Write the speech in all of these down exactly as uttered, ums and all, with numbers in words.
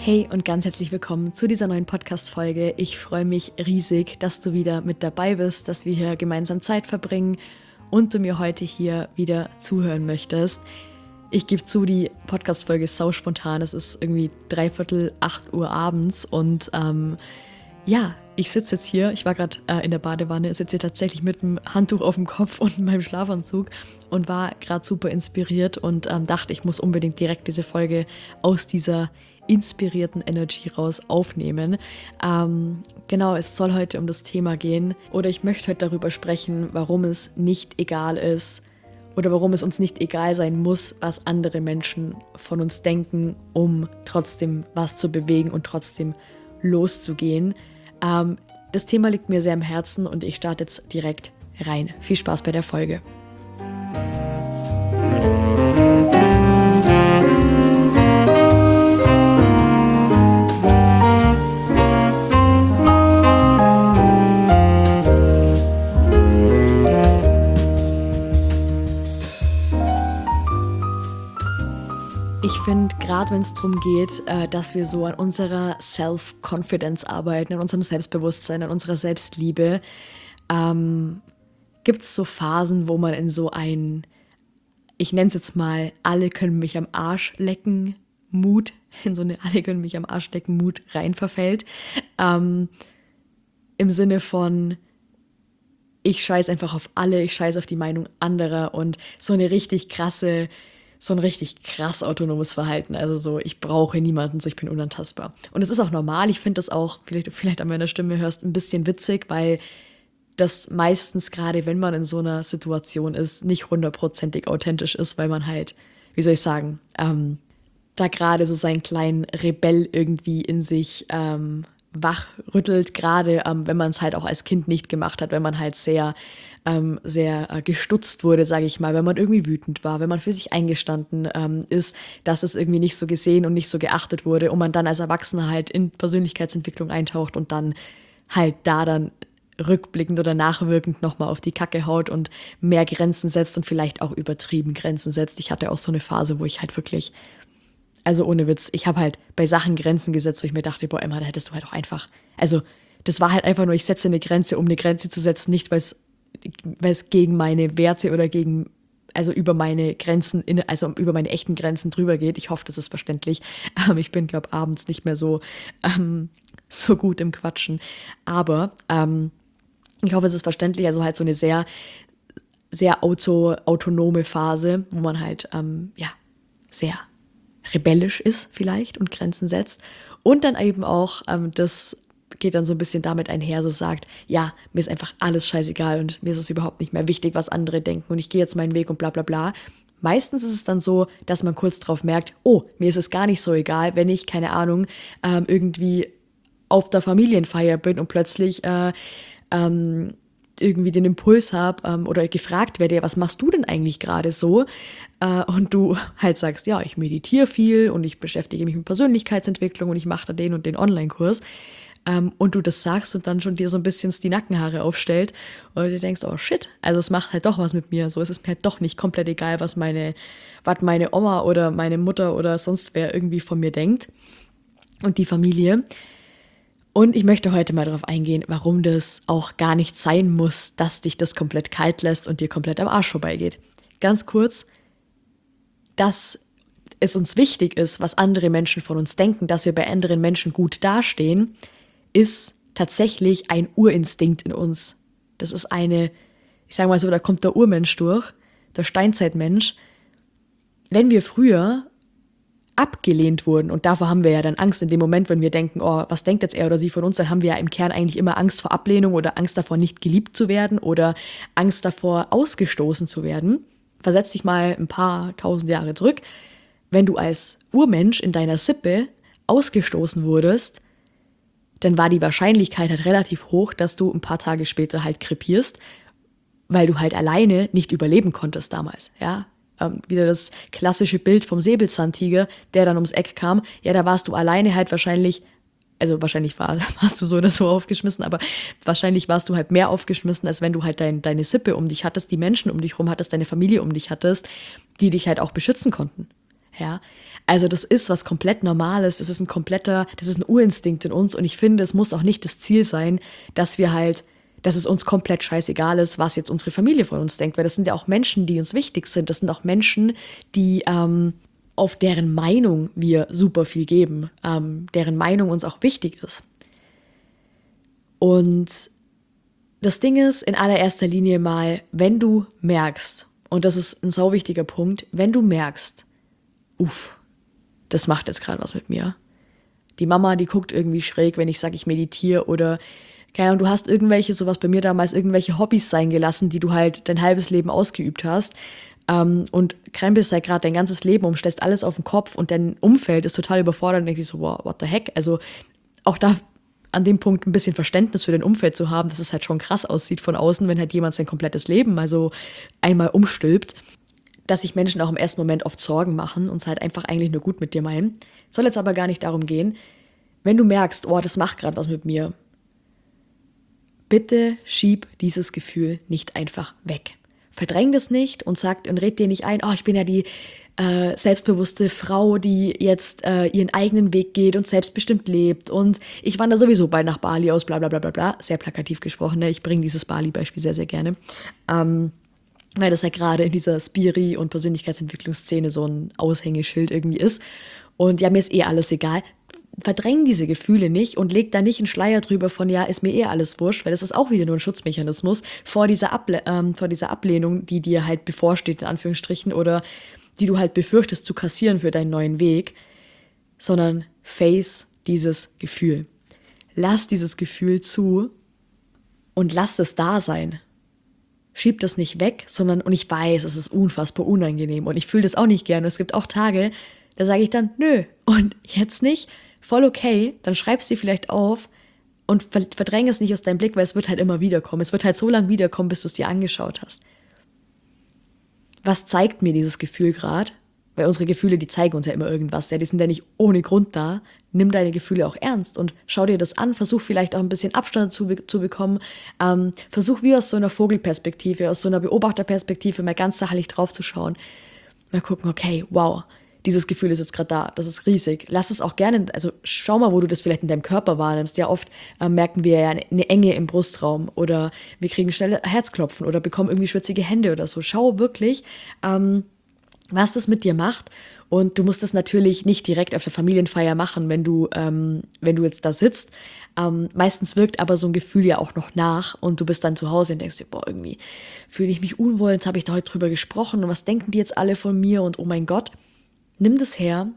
Hey und ganz herzlich willkommen zu dieser neuen Podcast-Folge. Ich freue mich riesig, dass du wieder mit dabei bist, dass wir hier gemeinsam Zeit verbringen und du mir heute hier wieder zuhören möchtest. Ich gebe zu, die Podcast-Folge ist sau spontan. Es ist irgendwie dreiviertel acht Uhr abends und ähm, ja, ich sitze jetzt hier, ich war gerade äh, in der Badewanne, sitze hier tatsächlich mit einem Handtuch auf dem Kopf und meinem Schlafanzug und war gerade super inspiriert und ähm, dachte, ich muss unbedingt direkt diese Folge aus dieser inspirierten Energy raus aufnehmen. Ähm, genau, es soll heute um das Thema gehen oder ich möchte heute darüber sprechen, warum es nicht egal ist oder warum es uns nicht egal sein muss, was andere Menschen von uns denken, um trotzdem was zu bewegen und trotzdem loszugehen. Ähm, das Thema liegt mir sehr am Herzen und ich starte jetzt direkt rein. Viel Spaß bei der Folge. Ich finde, gerade wenn es darum geht, äh, dass wir so an unserer Self-Confidence arbeiten, an unserem Selbstbewusstsein, an unserer Selbstliebe, ähm, gibt es so Phasen, wo man in so ein, ich nenne es jetzt mal, alle können mich am Arsch lecken Mut, in so eine alle können mich am Arsch lecken Mut rein verfällt. Ähm, Im Sinne von, ich scheiß einfach auf alle, ich scheiß auf die Meinung anderer und so eine richtig krasse so ein richtig krass autonomes Verhalten. Also so, ich brauche niemanden, so ich bin unantastbar. Und es ist auch normal, ich finde das auch, vielleicht, vielleicht an meiner Stimme hörst, ein bisschen witzig, weil das meistens, gerade wenn man in so einer Situation ist, nicht hundertprozentig authentisch ist, weil man halt, wie soll ich sagen, ähm, da gerade so seinen kleinen Rebell irgendwie in sich ähm, wachrüttelt, gerade ähm, wenn man es halt auch als Kind nicht gemacht hat, wenn man halt sehr, ähm, sehr äh, gestutzt wurde, sage ich mal, wenn man irgendwie wütend war, wenn man für sich eingestanden ähm, ist, dass es irgendwie nicht so gesehen und nicht so geachtet wurde und man dann als Erwachsener halt in Persönlichkeitsentwicklung eintaucht und dann halt da dann rückblickend oder nachwirkend nochmal auf die Kacke haut und mehr Grenzen setzt und vielleicht auch übertrieben Grenzen setzt. Ich hatte auch so eine Phase, wo ich halt wirklich Also ohne Witz, ich habe halt bei Sachen Grenzen gesetzt, wo ich mir dachte, boah, Emma, da hättest du halt auch einfach, also das war halt einfach nur, ich setze eine Grenze, um eine Grenze zu setzen, nicht weil es weil es gegen meine Werte oder gegen, also über meine Grenzen, in, also über meine echten Grenzen drüber geht. Ich hoffe, das ist verständlich. Ähm, ich bin, glaube abends nicht mehr so, ähm, so gut im Quatschen. Aber ähm, ich hoffe, es ist verständlich. Also halt so eine sehr, sehr auto, autonome Phase, wo man halt, ähm, ja, sehr rebellisch ist vielleicht und Grenzen setzt. Und dann eben auch, ähm, das geht dann so ein bisschen damit einher, so sagt, ja, mir ist einfach alles scheißegal und mir ist es überhaupt nicht mehr wichtig, was andere denken und ich gehe jetzt meinen Weg und bla bla bla. Meistens ist es dann so, dass man kurz drauf merkt, oh, mir ist es gar nicht so egal, wenn ich, keine Ahnung, ähm, irgendwie auf der Familienfeier bin und plötzlich äh, ähm, irgendwie den Impuls habe ähm, oder gefragt werde, ja, was machst du denn eigentlich gerade so? Äh, und du halt sagst, ja, ich meditiere viel und ich beschäftige mich mit Persönlichkeitsentwicklung und ich mache da den und den Online-Kurs. Ähm, und du das sagst und dann schon dir so ein bisschen die Nackenhaare aufstellt und du denkst, oh shit, also es macht halt doch was mit mir. So ist es mir halt doch nicht komplett egal, was meine, was meine Oma oder meine Mutter oder sonst wer irgendwie von mir denkt und die Familie. Und ich möchte heute mal darauf eingehen, warum das auch gar nicht sein muss, dass dich das komplett kalt lässt und dir komplett am Arsch vorbeigeht. Ganz kurz, dass es uns wichtig ist, was andere Menschen von uns denken, dass wir bei anderen Menschen gut dastehen, ist tatsächlich ein Urinstinkt in uns. Das ist eine, ich sage mal so, da kommt der Urmensch durch, der Steinzeitmensch. Wenn wir früher abgelehnt wurden, und davor haben wir ja dann Angst in dem Moment, wenn wir denken, oh, was denkt jetzt er oder sie von uns, dann haben wir ja im Kern eigentlich immer Angst vor Ablehnung oder Angst davor, nicht geliebt zu werden oder Angst davor, ausgestoßen zu werden. Versetz dich mal ein paar tausend Jahre zurück. Wenn du als Urmensch in deiner Sippe ausgestoßen wurdest, dann war die Wahrscheinlichkeit halt relativ hoch, dass du ein paar Tage später halt krepierst, weil du halt alleine nicht überleben konntest damals, ja. Ähm, wieder das klassische Bild vom Säbelzahntiger, der dann ums Eck kam. Ja, da warst du alleine halt wahrscheinlich, also wahrscheinlich war, warst du so oder so aufgeschmissen, aber wahrscheinlich warst du halt mehr aufgeschmissen, als wenn du halt dein, deine Sippe um dich hattest, die Menschen um dich rum hattest, deine Familie um dich hattest, die dich halt auch beschützen konnten. Ja, also das ist was komplett Normales, das ist ein kompletter, das ist ein Urinstinkt in uns und ich finde, es muss auch nicht das Ziel sein, dass wir halt, dass es uns komplett scheißegal ist, was jetzt unsere Familie von uns denkt, weil das sind ja auch Menschen, die uns wichtig sind, das sind auch Menschen, die, ähm, auf deren Meinung wir super viel geben, ähm, deren Meinung uns auch wichtig ist. Und das Ding ist in allererster Linie mal, wenn du merkst, und das ist ein sau wichtiger Punkt, wenn du merkst, uff, das macht jetzt gerade was mit mir. Die Mama, die guckt irgendwie schräg, wenn ich sage, ich meditiere oder, keine Ahnung, du hast irgendwelche, sowas bei mir damals, irgendwelche Hobbys sein gelassen, die du halt dein halbes Leben ausgeübt hast ähm, und krempelst halt gerade dein ganzes Leben um, stellst alles auf den Kopf und dein Umfeld ist total überfordert und denkst dich so, wow, what the heck? Also auch da an dem Punkt ein bisschen Verständnis für dein Umfeld zu haben, dass es halt schon krass aussieht von außen, wenn halt jemand sein komplettes Leben mal so einmal umstülpt, dass sich Menschen auch im ersten Moment oft Sorgen machen und es halt einfach eigentlich nur gut mit dir meinen. Soll jetzt aber gar nicht darum gehen, wenn du merkst, oh, das macht gerade was mit mir, bitte schieb dieses Gefühl nicht einfach weg. Verdräng das nicht und sag und red dir nicht ein, oh, ich bin ja die äh, selbstbewusste Frau, die jetzt äh, ihren eigenen Weg geht und selbstbestimmt lebt und ich wandere sowieso bald nach Bali aus, bla bla bla bla bla. Sehr plakativ gesprochen, ne? Ich bringe dieses Bali-Beispiel sehr, sehr gerne. Ähm, weil das ja gerade in dieser Spiri- und Persönlichkeitsentwicklungsszene so ein Aushängeschild irgendwie ist. Und ja, mir ist eh alles egal. Verdräng diese Gefühle nicht und leg da nicht einen Schleier drüber von, ja, ist mir eh alles wurscht, weil das ist auch wieder nur ein Schutzmechanismus vor dieser, Able- ähm, vor dieser Ablehnung, die dir halt bevorsteht, in Anführungsstrichen, oder die du halt befürchtest zu kassieren für deinen neuen Weg, sondern face dieses Gefühl. Lass dieses Gefühl zu und lass es da sein. Schieb das nicht weg, sondern, und ich weiß, es ist unfassbar unangenehm und ich fühle das auch nicht gerne. Und es gibt auch Tage, da sage ich dann, nö, und jetzt nicht, voll okay, dann schreibst du vielleicht auf und verdräng es nicht aus deinem Blick, weil es wird halt immer wiederkommen. Es wird halt so lange wiederkommen, bis du es dir angeschaut hast. Was zeigt mir dieses Gefühl gerade? Weil unsere Gefühle, die zeigen uns ja immer irgendwas, ja, die sind ja nicht ohne Grund da. Nimm deine Gefühle auch ernst und schau dir das an, versuch vielleicht auch ein bisschen Abstand zu, zu bekommen. Ähm, versuch wie aus so einer Vogelperspektive, aus so einer Beobachterperspektive mal ganz sachlich drauf zu schauen. Mal gucken, okay, wow, dieses Gefühl ist jetzt gerade da, das ist riesig. Lass es auch gerne, also schau mal, wo du das vielleicht in deinem Körper wahrnimmst. Ja, oft äh, merken wir ja eine, eine Enge im Brustraum oder wir kriegen schnell Herzklopfen oder bekommen irgendwie schwitzige Hände oder so. Schau wirklich, ähm, was das mit dir macht. Und du musst das natürlich nicht direkt auf der Familienfeier machen, wenn du, ähm, wenn du jetzt da sitzt. Ähm, meistens wirkt aber so ein Gefühl ja auch noch nach und du bist dann zu Hause und denkst dir, boah, irgendwie fühle ich mich unwohl, jetzt habe ich da heute drüber gesprochen und was denken die jetzt alle von mir und oh mein Gott. Nimm das her,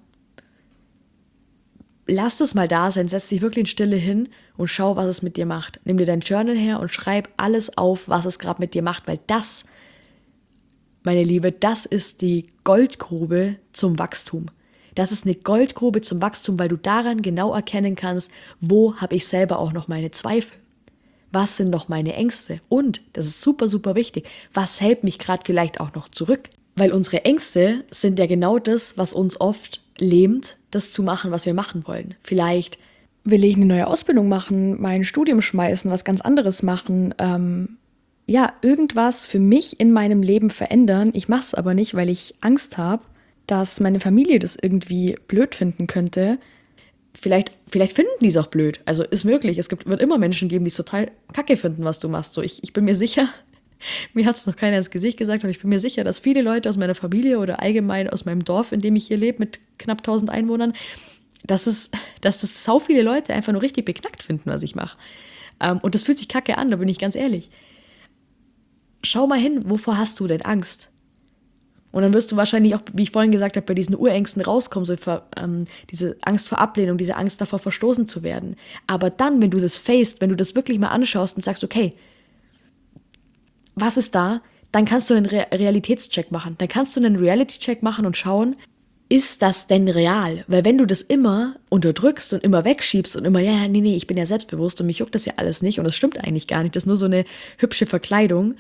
lass das mal da sein, setz dich wirklich in Stille hin und schau, was es mit dir macht. Nimm dir dein Journal her und schreib alles auf, was es gerade mit dir macht, weil das, meine Liebe, das ist die Goldgrube zum Wachstum. Das ist eine Goldgrube zum Wachstum, weil du daran genau erkennen kannst, wo habe ich selber auch noch meine Zweifel. Was sind noch meine Ängste? Und, das ist super, super wichtig, was hält mich gerade vielleicht auch noch zurück? Weil unsere Ängste sind ja genau das, was uns oft lähmt, das zu machen, was wir machen wollen. Vielleicht will ich eine neue Ausbildung machen, mein Studium schmeißen, was ganz anderes machen, ähm, ja, irgendwas für mich in meinem Leben verändern. Ich mache es aber nicht, weil ich Angst habe, dass meine Familie das irgendwie blöd finden könnte. Vielleicht, vielleicht finden die es auch blöd. Also ist möglich. Es gibt, wird immer Menschen geben, die es total kacke finden, was du machst. So, ich, ich bin mir sicher, mir hat es noch keiner ins Gesicht gesagt, aber ich bin mir sicher, dass viele Leute aus meiner Familie oder allgemein aus meinem Dorf, in dem ich hier lebe, mit knapp tausend Einwohnern, dass, es, dass das sau viele Leute einfach nur richtig beknackt finden, was ich mache. Ähm, und das fühlt sich kacke an, da bin ich ganz ehrlich. Schau mal hin, wovor hast du denn Angst? Und dann wirst du wahrscheinlich auch, wie ich vorhin gesagt habe, bei diesen Urängsten rauskommen, so für, ähm, diese Angst vor Ablehnung, diese Angst davor, verstoßen zu werden. Aber dann, wenn du das faced, wenn du das wirklich mal anschaust und sagst, okay, was ist da? Dann kannst du einen Re- Realitätscheck machen. Dann kannst du einen Reality-Check machen und schauen, ist das denn real? Weil wenn du das immer unterdrückst und immer wegschiebst und immer, ja, nee, nee, ich bin ja selbstbewusst und mich juckt das ja alles nicht und das stimmt eigentlich gar nicht, das ist nur so eine hübsche Verkleidung,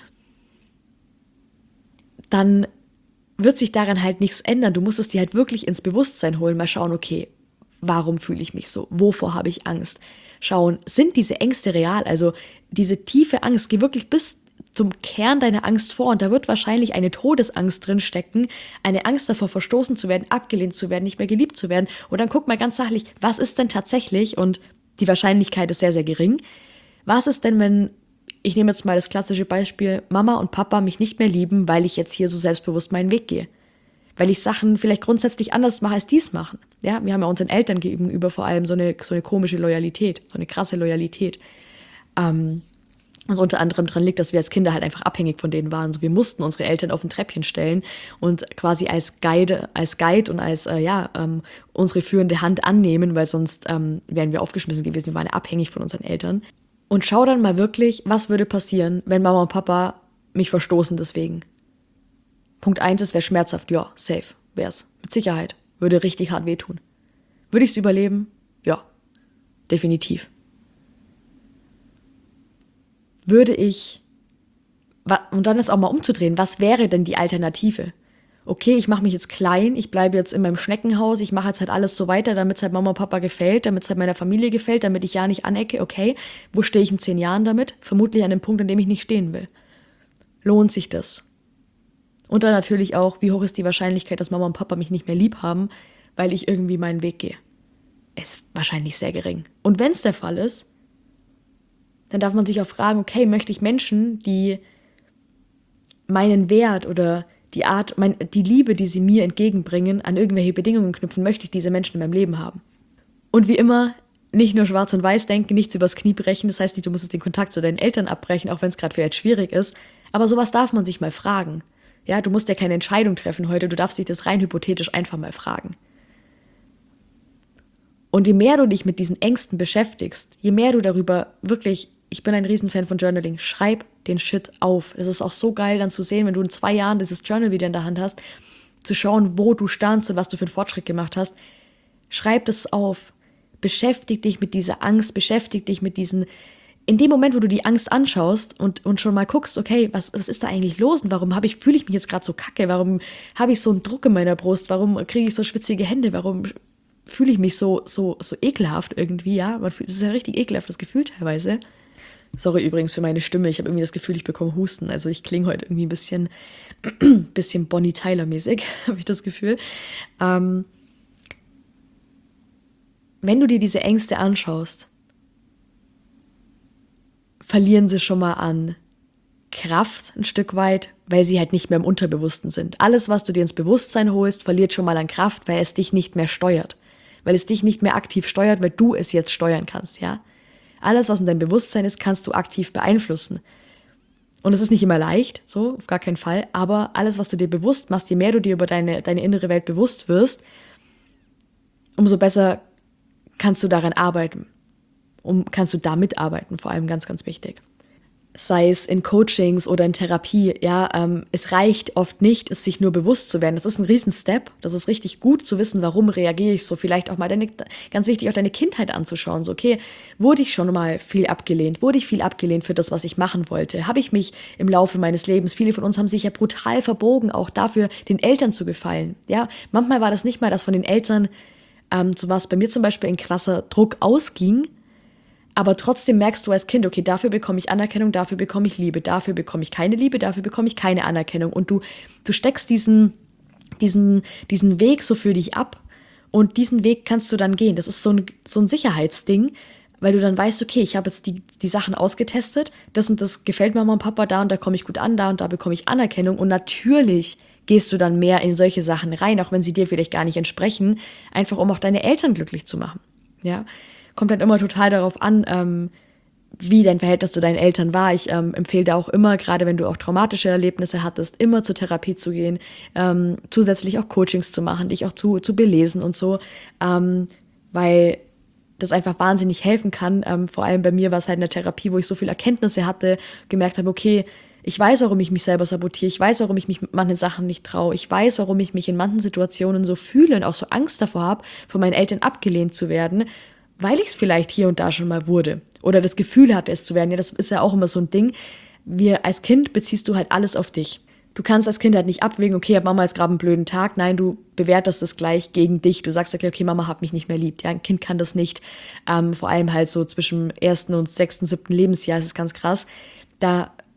dann wird sich daran halt nichts ändern. Du musst es dir halt wirklich ins Bewusstsein holen, mal schauen, okay, warum fühle ich mich so? Wovor habe ich Angst? Schauen, sind diese Ängste real? Also diese tiefe Angst, geh wirklich bis zum Kern deiner Angst vor und da wird wahrscheinlich eine Todesangst drin stecken, eine Angst davor, verstoßen zu werden, abgelehnt zu werden, nicht mehr geliebt zu werden. Und dann guck mal ganz sachlich, was ist denn tatsächlich, und die Wahrscheinlichkeit ist sehr, sehr gering, was ist denn, wenn, ich nehme jetzt mal das klassische Beispiel, Mama und Papa mich nicht mehr lieben, weil ich jetzt hier so selbstbewusst meinen Weg gehe. Weil ich Sachen vielleicht grundsätzlich anders mache, als die es machen. Ja, wir haben ja unseren Eltern gegenüber vor allem so eine, so eine komische Loyalität, so eine krasse Loyalität. Ähm, was unter anderem daran liegt, dass wir als Kinder halt einfach abhängig von denen waren. So, wir mussten unsere Eltern auf ein Treppchen stellen und quasi als Guide, als Guide und als äh, ja, ähm, unsere führende Hand annehmen, weil sonst ähm, wären wir aufgeschmissen gewesen. Wir waren ja abhängig von unseren Eltern. Und schau dann mal wirklich, was würde passieren, wenn Mama und Papa mich verstoßen deswegen. Punkt eins, es wäre schmerzhaft. Ja, safe wär's. Mit Sicherheit. Würde richtig hart wehtun. Würde ich es überleben? Ja, definitiv. Würde ich, und dann ist auch mal umzudrehen, was wäre denn die Alternative? Okay, ich mache mich jetzt klein, ich bleibe jetzt in meinem Schneckenhaus, ich mache jetzt halt alles so weiter, damit es halt Mama und Papa gefällt, damit es halt meiner Familie gefällt, damit ich ja nicht anecke. Okay, wo stehe ich in zehn Jahren damit? Vermutlich an dem Punkt, an dem ich nicht stehen will. Lohnt sich das? Und dann natürlich auch, wie hoch ist die Wahrscheinlichkeit, dass Mama und Papa mich nicht mehr lieb haben, weil ich irgendwie meinen Weg gehe? Ist wahrscheinlich sehr gering. Und wenn es der Fall ist, dann darf man sich auch fragen, okay, möchte ich Menschen, die meinen Wert oder die Art, mein, die Liebe, die sie mir entgegenbringen, an irgendwelche Bedingungen knüpfen, möchte ich diese Menschen in meinem Leben haben? Und wie immer, nicht nur schwarz und weiß denken, nichts übers Knie brechen, das heißt nicht, du musst den Kontakt zu deinen Eltern abbrechen, auch wenn es gerade vielleicht schwierig ist, aber sowas darf man sich mal fragen. Ja, du musst ja keine Entscheidung treffen heute, du darfst dich das rein hypothetisch einfach mal fragen. Und je mehr du dich mit diesen Ängsten beschäftigst, je mehr du darüber wirklich, ich bin ein Riesenfan von Journaling, schreib den Shit auf. Es ist auch so geil dann zu sehen, wenn du in zwei Jahren dieses Journal wieder in der Hand hast, zu schauen, wo du standst und was du für einen Fortschritt gemacht hast. Schreib das auf. Beschäftig dich mit dieser Angst, beschäftig dich mit diesen, in dem Moment, wo du die Angst anschaust und, und schon mal guckst, okay, was, was ist da eigentlich los und warum habe ich, fühle ich mich jetzt gerade so kacke, warum habe ich so einen Druck in meiner Brust, warum kriege ich so schwitzige Hände, warum fühle ich mich so, so, so ekelhaft irgendwie, ja, man fühlt, das ist ein richtig ekelhaftes Gefühl teilweise. Sorry übrigens für meine Stimme, ich habe irgendwie das Gefühl, ich bekomme Husten, also ich klinge heute irgendwie ein bisschen, bisschen Bonnie Tyler-mäßig, habe ich das Gefühl. Ähm, wenn du dir diese Ängste anschaust, verlieren sie schon mal an Kraft ein Stück weit, weil sie halt nicht mehr im Unterbewussten sind. Alles, was du dir ins Bewusstsein holst, verliert schon mal an Kraft, weil es dich nicht mehr steuert. Weil es dich nicht mehr aktiv steuert, weil du es jetzt steuern kannst, ja. Alles, was in deinem Bewusstsein ist, kannst du aktiv beeinflussen. Und es ist nicht immer leicht, so, auf gar keinen Fall, aber alles, was du dir bewusst machst, je mehr du dir über deine, deine innere Welt bewusst wirst, umso besser kannst du daran arbeiten. Um, kannst du da mitarbeiten, vor allem ganz, ganz wichtig. Sei es in Coachings oder in Therapie, ja, ähm, es reicht oft nicht, es sich nur bewusst zu werden. Das ist ein Riesen-Step, das ist richtig gut zu wissen, warum reagiere ich so. Vielleicht auch mal deine, ganz wichtig, auch deine Kindheit anzuschauen. So, okay, wurde ich schon mal viel abgelehnt? Wurde ich viel abgelehnt für das, was ich machen wollte? Habe ich mich im Laufe meines Lebens, viele von uns haben sich ja brutal verbogen, auch dafür, den Eltern zu gefallen. Ja, manchmal war das nicht mal, dass von den Eltern, ähm, so was bei mir zum Beispiel ein krasser Druck ausging, aber trotzdem merkst du als Kind, okay, dafür bekomme ich Anerkennung, dafür bekomme ich Liebe, dafür bekomme ich keine Liebe, dafür bekomme ich keine Anerkennung. Und du, du steckst diesen, diesen, diesen Weg so für dich ab und diesen Weg kannst du dann gehen. Das ist so ein, so ein Sicherheitsding, weil du dann weißt, okay, ich habe jetzt die, die Sachen ausgetestet, das und das gefällt Mama und Papa, da und da komme ich gut an, da und da bekomme ich Anerkennung. Und natürlich gehst du dann mehr in solche Sachen rein, auch wenn sie dir vielleicht gar nicht entsprechen, einfach um auch deine Eltern glücklich zu machen, ja. Kommt dann immer total darauf an, ähm, wie dein Verhältnis zu deinen Eltern war. Ich ähm, empfehle da auch immer, gerade wenn du auch traumatische Erlebnisse hattest, immer zur Therapie zu gehen, ähm, zusätzlich auch Coachings zu machen, dich auch zu, zu belesen und so, ähm, weil das einfach wahnsinnig helfen kann. Ähm, vor allem bei mir war es halt in der Therapie, wo ich so viele Erkenntnisse hatte, gemerkt habe, okay, ich weiß, warum ich mich selber sabotiere, ich weiß, warum ich mich mit manchen Sachen nicht traue, ich weiß, warum ich mich in manchen Situationen so fühle und auch so Angst davor habe, von meinen Eltern abgelehnt zu werden, weil ich es vielleicht hier und da schon mal wurde oder das Gefühl hatte, es zu werden. Ja, das ist ja auch immer so ein Ding. Wir als Kind beziehst du halt alles auf dich. Du kannst als Kind halt nicht abwägen, okay, hat Mama jetzt gerade einen blöden Tag. Nein, du bewertest das gleich gegen dich. Du sagst okay, Mama hat mich nicht mehr lieb. Ja, ein Kind kann das nicht. Ähm, vor allem halt so zwischen ersten und sechsten, siebten Lebensjahr ist es ganz krass. Da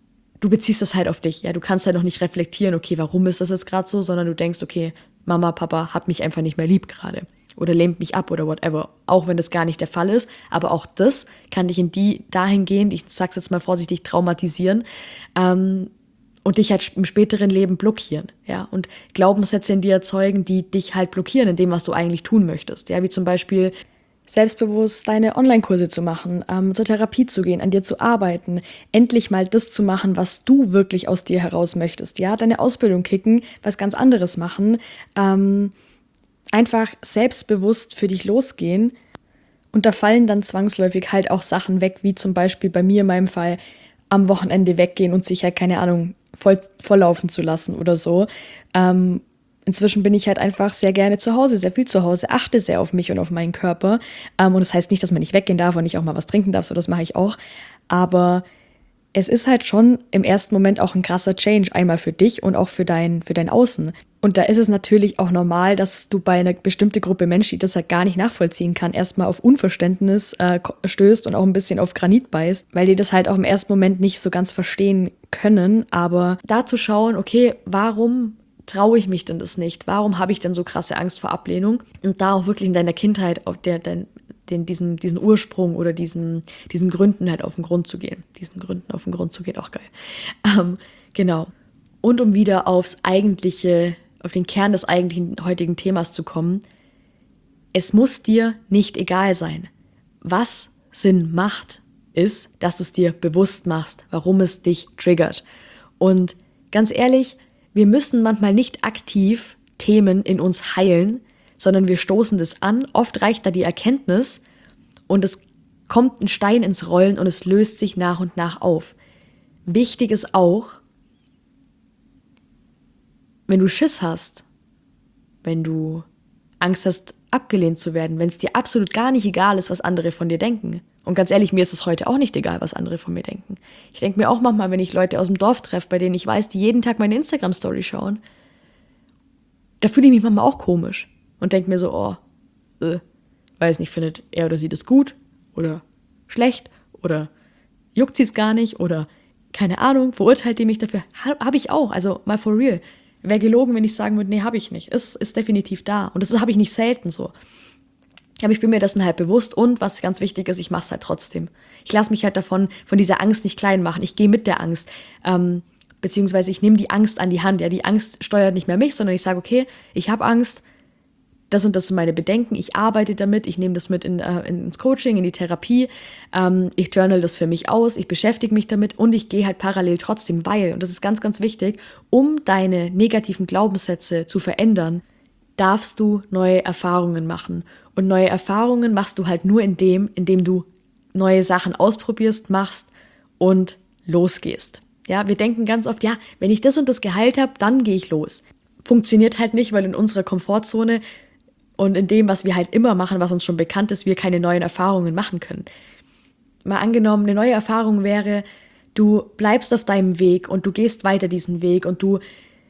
du beziehst das halt auf dich. Ja, du kannst halt noch nicht reflektieren, okay, warum ist das jetzt gerade so, sondern du denkst, okay, Mama, Papa hat mich einfach nicht mehr lieb gerade oder lehnt mich ab oder whatever. Auch wenn das gar nicht der Fall ist, aber auch das kann dich in die dahingehend, ich sag's jetzt mal vorsichtig, traumatisieren, ähm, und dich halt im späteren Leben blockieren, ja, und Glaubenssätze in dir erzeugen, die dich halt blockieren in dem, was du eigentlich tun möchtest, ja, wie zum Beispiel selbstbewusst deine Online-Kurse zu machen, ähm, zur Therapie zu gehen, an dir zu arbeiten, endlich mal das zu machen, was du wirklich aus dir heraus möchtest, ja, deine Ausbildung kicken, was ganz anderes machen, ähm, einfach selbstbewusst für dich losgehen und da fallen dann zwangsläufig halt auch Sachen weg, wie zum Beispiel bei mir in meinem Fall am Wochenende weggehen und sich halt, keine Ahnung, voll, volllaufen zu lassen oder so. Ähm, inzwischen bin ich halt einfach sehr gerne zu Hause, sehr viel zu Hause, achte sehr auf mich und auf meinen Körper. Ähm, und das heißt nicht, dass man nicht weggehen darf und nicht auch mal was trinken darf, so das mache ich auch. Aber es ist halt schon im ersten Moment auch ein krasser Change, einmal für dich und auch für dein, für dein Außen. Und da ist es natürlich auch normal, dass du bei einer bestimmten Gruppe Menschen, die das halt gar nicht nachvollziehen kann, erstmal auf Unverständnis äh, stößt und auch ein bisschen auf Granit beißt, weil die das halt auch im ersten Moment nicht so ganz verstehen können. Aber da zu schauen, okay, warum traue ich mich denn das nicht? Warum habe ich denn so krasse Angst vor Ablehnung? Und da auch wirklich in deiner Kindheit auf der, dein, den, diesen, diesen Ursprung oder diesen, diesen Gründen halt auf den Grund zu gehen. Diesen Gründen auf den Grund zu gehen, auch geil. Ähm, genau. Und um wieder aufs eigentliche, auf den Kern des eigentlichen heutigen Themas zu kommen, es muss dir nicht egal sein. Was Sinn macht, ist, dass du es dir bewusst machst, warum es dich triggert. Und ganz ehrlich, wir müssen manchmal nicht aktiv Themen in uns heilen, sondern wir stoßen das an. Oft reicht da die Erkenntnis und es kommt ein Stein ins Rollen und es löst sich nach und nach auf. Wichtig ist auch, wenn du Schiss hast, wenn du Angst hast, abgelehnt zu werden, wenn es dir absolut gar nicht egal ist, was andere von dir denken. Und ganz ehrlich, mir ist es heute auch nicht egal, was andere von mir denken. Ich denke mir auch manchmal, wenn ich Leute aus dem Dorf treffe, bei denen ich weiß, die jeden Tag meine Instagram-Story schauen, da fühle ich mich manchmal auch komisch und denke mir so, oh, äh, weiß nicht, findet er oder sie das gut oder schlecht oder juckt sie es gar nicht oder keine Ahnung, verurteilt die mich dafür. Habe ich auch, also mal for real. Wäre gelogen, wenn ich sagen würde, nee, habe ich nicht. Es ist definitiv da und das habe ich nicht selten so. Aber ich bin mir dessen halt bewusst und was ganz wichtig ist, ich mache es halt trotzdem. Ich lasse mich halt davon, von dieser Angst nicht klein machen. Ich gehe mit der Angst, ähm, beziehungsweise ich nehme die Angst an die Hand. Ja, die Angst steuert nicht mehr mich, sondern ich sage, okay, ich habe Angst, das und das sind meine Bedenken, ich arbeite damit, ich nehme das mit in, äh, ins Coaching, in die Therapie, ähm, ich journal das für mich aus, ich beschäftige mich damit und ich gehe halt parallel trotzdem, weil, und das ist ganz, ganz wichtig, um deine negativen Glaubenssätze zu verändern, darfst du neue Erfahrungen machen. Und neue Erfahrungen machst du halt nur in dem, indem du neue Sachen ausprobierst, machst und losgehst. Ja, wir denken ganz oft, ja, wenn ich das und das geheilt habe, dann gehe ich los. Funktioniert halt nicht, weil in unserer Komfortzone und in dem, was wir halt immer machen, was uns schon bekannt ist, wir keine neuen Erfahrungen machen können. Mal angenommen, eine neue Erfahrung wäre, du bleibst auf deinem Weg und du gehst weiter diesen Weg und du,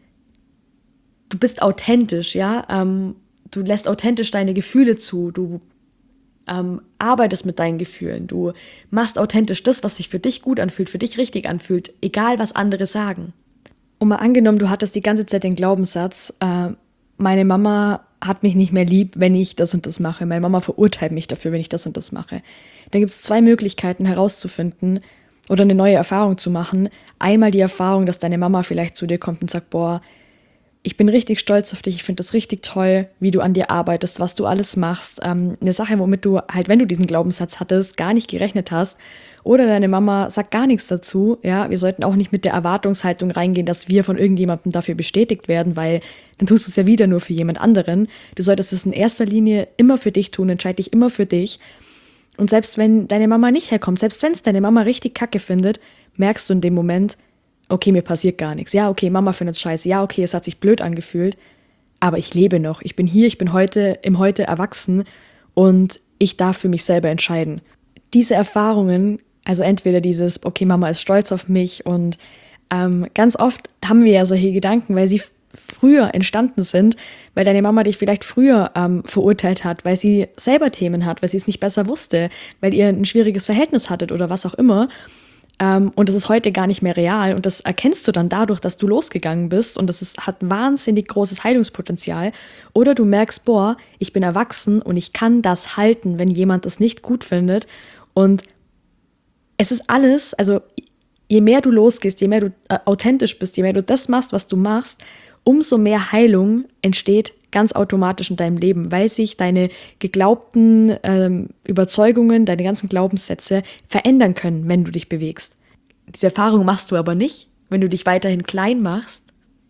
du bist authentisch, ja, ähm, du lässt authentisch deine Gefühle zu, du ähm, arbeitest mit deinen Gefühlen, du machst authentisch das, was sich für dich gut anfühlt, für dich richtig anfühlt, egal was andere sagen. Und mal angenommen, du hattest die ganze Zeit den Glaubenssatz, äh, meine Mama hat mich nicht mehr lieb, wenn ich das und das mache. Meine Mama verurteilt mich dafür, wenn ich das und das mache. Dann gibt es zwei Möglichkeiten herauszufinden oder eine neue Erfahrung zu machen. Einmal die Erfahrung, dass deine Mama vielleicht zu dir kommt und sagt, boah, ich bin richtig stolz auf dich, ich finde das richtig toll, wie du an dir arbeitest, was du alles machst. Ähm, eine Sache, womit du halt, wenn du diesen Glaubenssatz hattest, gar nicht gerechnet hast. Oder deine Mama sagt gar nichts dazu. Ja, wir sollten auch nicht mit der Erwartungshaltung reingehen, dass wir von irgendjemandem dafür bestätigt werden, weil dann tust du es ja wieder nur für jemand anderen. Du solltest es in erster Linie immer für dich tun, entscheide dich immer für dich. Und selbst wenn deine Mama nicht herkommt, selbst wenn es deine Mama richtig kacke findet, merkst du in dem Moment, okay, mir passiert gar nichts. Ja, okay, Mama findet es scheiße. Ja, okay, es hat sich blöd angefühlt. Aber ich lebe noch. Ich bin hier, ich bin heute im Heute erwachsen und ich darf für mich selber entscheiden. Diese Erfahrungen, also entweder dieses, okay, Mama ist stolz auf mich und ähm, ganz oft haben wir ja solche Gedanken, weil sie f- früher entstanden sind, weil deine Mama dich vielleicht früher ähm, verurteilt hat, weil sie selber Themen hat, weil sie es nicht besser wusste, weil ihr ein schwieriges Verhältnis hattet oder was auch immer. Ähm, und das ist heute gar nicht mehr real. Und das erkennst du dann dadurch, dass du losgegangen bist. Und das ist, hat wahnsinnig großes Heilungspotenzial. Oder du merkst, boah, ich bin erwachsen und ich kann das halten, wenn jemand das nicht gut findet. Und es ist alles, also je mehr du losgehst, je mehr du äh, authentisch bist, je mehr du das machst, was du machst, umso mehr Heilung entsteht ganz automatisch in deinem Leben, weil sich deine geglaubten ähm, Überzeugungen, deine ganzen Glaubenssätze verändern können, wenn du dich bewegst. Diese Erfahrung machst du aber nicht, wenn du dich weiterhin klein machst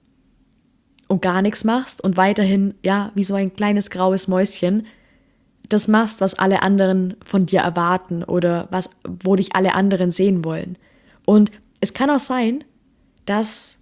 und gar nichts machst und weiterhin, ja, wie so ein kleines graues Mäuschen, das machst, was alle anderen von dir erwarten oder was, wo dich alle anderen sehen wollen. Und es kann auch sein, dass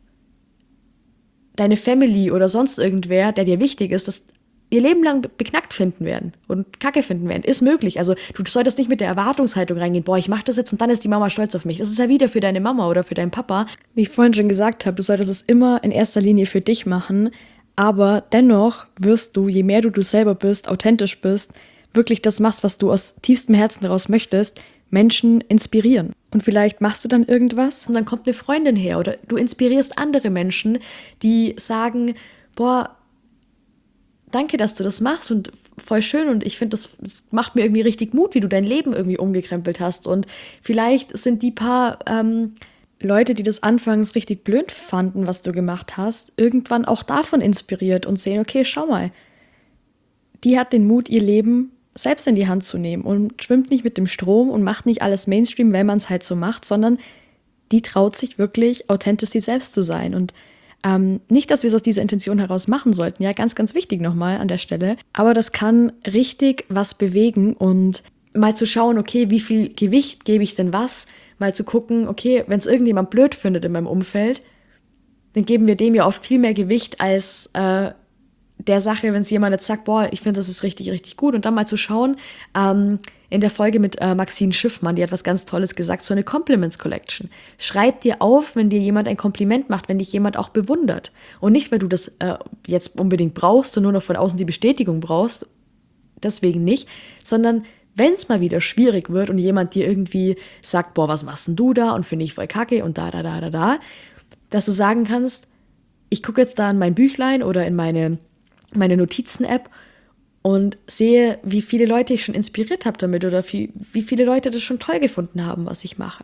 deine Family oder sonst irgendwer, der dir wichtig ist, das ihr Leben lang beknackt finden werden und Kacke finden werden. Ist möglich. Also du solltest nicht mit der Erwartungshaltung reingehen, boah, ich mache das jetzt und dann ist die Mama stolz auf mich. Das ist ja wieder für deine Mama oder für deinen Papa. Wie ich vorhin schon gesagt habe, du solltest es immer in erster Linie für dich machen, aber dennoch wirst du, je mehr du du selber bist, authentisch bist, wirklich das machst, was du aus tiefstem Herzen daraus möchtest, Menschen inspirieren. Und vielleicht machst du dann irgendwas und dann kommt eine Freundin her oder du inspirierst andere Menschen, die sagen, boah, danke, dass du das machst und voll schön und ich finde, das, das macht mir irgendwie richtig Mut, wie du dein Leben irgendwie umgekrempelt hast. Und vielleicht sind die paar ähm, Leute, die das anfangs richtig blöd fanden, was du gemacht hast, irgendwann auch davon inspiriert und sehen, okay, schau mal, die hat den Mut, ihr Leben selbst in die Hand zu nehmen und schwimmt nicht mit dem Strom und macht nicht alles Mainstream, weil man es halt so macht, sondern die traut sich wirklich, authentisch sie selbst zu sein. Und ähm, nicht, dass wir es aus dieser Intention heraus machen sollten, ja, ganz, ganz wichtig nochmal an der Stelle, aber das kann richtig was bewegen und mal zu schauen, okay, wie viel Gewicht gebe ich denn was, mal zu gucken, okay, wenn es irgendjemand blöd findet in meinem Umfeld, dann geben wir dem ja oft viel mehr Gewicht als äh, der Sache, wenn es jemand jetzt sagt, boah, ich finde, das ist richtig, richtig gut. Und dann mal zu schauen, ähm, in der Folge mit äh, Maxine Schiffmann, die hat was ganz Tolles gesagt, so eine Compliments Collection. Schreib dir auf, wenn dir jemand ein Kompliment macht, wenn dich jemand auch bewundert. Und nicht, weil du das äh, jetzt unbedingt brauchst und nur noch von außen die Bestätigung brauchst, deswegen nicht, sondern wenn es mal wieder schwierig wird und jemand dir irgendwie sagt, boah, was machst denn du da und finde ich voll kacke und da, da, da, da, da, dass du sagen kannst, ich gucke jetzt da in mein Büchlein oder in meine meine Notizen-App und sehe, wie viele Leute ich schon inspiriert habe damit oder wie, wie viele Leute das schon toll gefunden haben, was ich mache.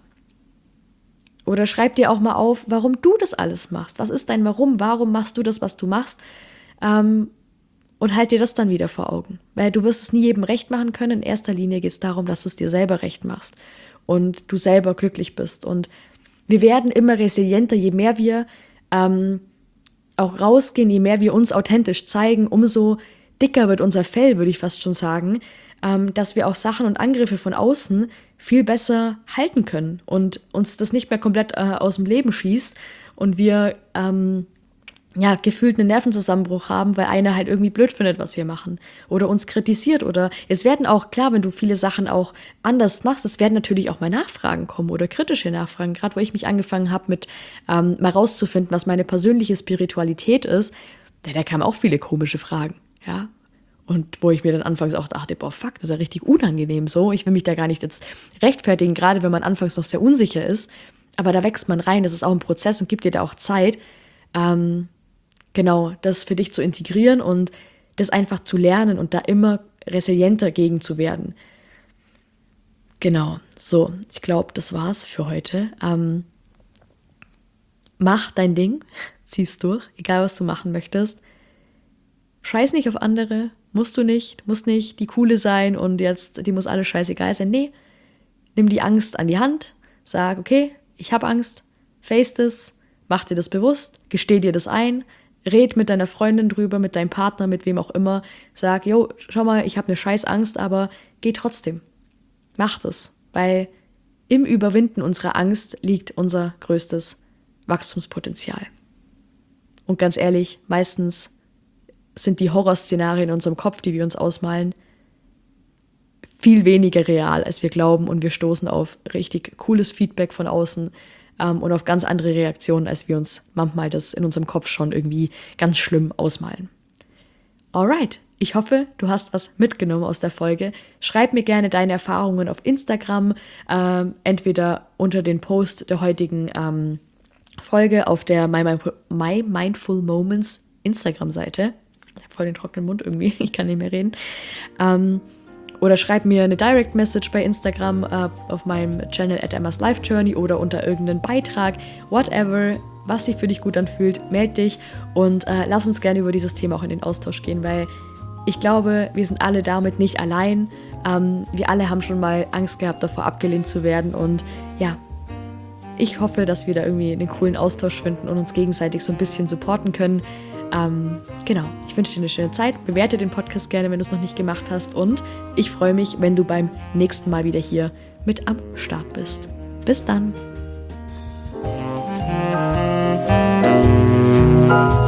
Oder schreib dir auch mal auf, warum du das alles machst. Was ist dein Warum? Warum machst du das, was du machst? Ähm, und halt dir das dann wieder vor Augen. Weil du wirst es nie jedem recht machen können. In erster Linie geht es darum, dass du es dir selber recht machst und du selber glücklich bist. Und wir werden immer resilienter, je mehr wir ähm, auch rausgehen, je mehr wir uns authentisch zeigen, umso dicker wird unser Fell, würde ich fast schon sagen, ähm, dass wir auch Sachen und Angriffe von außen viel besser halten können und uns das nicht mehr komplett äh, aus dem Leben schießt und wir ähm, ja, gefühlt einen Nervenzusammenbruch haben, weil einer halt irgendwie blöd findet, was wir machen oder uns kritisiert oder es werden auch, klar, wenn du viele Sachen auch anders machst, es werden natürlich auch mal Nachfragen kommen oder kritische Nachfragen, gerade wo ich mich angefangen habe mit ähm, mal rauszufinden, was meine persönliche Spiritualität ist, da, da kamen auch viele komische Fragen, ja, und wo ich mir dann anfangs auch dachte, boah, fuck, das ist ja richtig unangenehm so, ich will mich da gar nicht jetzt rechtfertigen, gerade wenn man anfangs noch sehr unsicher ist, aber da wächst man rein, das ist auch ein Prozess und gibt dir da auch Zeit, ähm, genau, das für dich zu integrieren und das einfach zu lernen und da immer resilienter gegen zu werden. Genau, so, ich glaube, das war's für heute. Ähm, mach dein Ding, zieh's durch, egal was du machen möchtest. Scheiß nicht auf andere, musst du nicht, musst nicht die Coole sein und jetzt, die muss alles scheißegal sein. Nee, nimm die Angst an die Hand, sag, okay, ich habe Angst, face das, mach dir das bewusst, gesteh dir das ein, red mit deiner Freundin drüber, mit deinem Partner, mit wem auch immer. Sag, jo, schau mal, ich habe eine scheiß Angst, aber geh trotzdem. Mach das, weil im Überwinden unserer Angst liegt unser größtes Wachstumspotenzial. Und ganz ehrlich, meistens sind die Horrorszenarien in unserem Kopf, die wir uns ausmalen, viel weniger real, als wir glauben und wir stoßen auf richtig cooles Feedback von außen ähm, und auf ganz andere Reaktionen, als wir uns manchmal das in unserem Kopf schon irgendwie ganz schlimm ausmalen. Alright, Ich hoffe, du hast was mitgenommen aus der Folge. Schreib mir gerne deine Erfahrungen auf Instagram, ähm, entweder unter den Post der heutigen ähm, Folge auf der My, My, My Mindful Moments Instagram-Seite. Ich habe voll den trockenen Mund irgendwie, ich kann nicht mehr reden. Ähm, oder schreib mir eine Direct Message bei Instagram äh, auf meinem Channel at Emma's Life Journey oder unter irgendeinen Beitrag, whatever, was sich für dich gut anfühlt, meld dich und äh, lass uns gerne über dieses Thema auch in den Austausch gehen, weil ich glaube, wir sind alle damit nicht allein. Ähm, wir alle haben schon mal Angst gehabt, davor abgelehnt zu werden. Und ja, ich hoffe, dass wir da irgendwie einen coolen Austausch finden und uns gegenseitig so ein bisschen supporten können. Ähm, genau, ich wünsche dir eine schöne Zeit. Bewerte den Podcast gerne, wenn du es noch nicht gemacht hast. Und ich freue mich, wenn du beim nächsten Mal wieder hier mit am Start bist. Bis dann.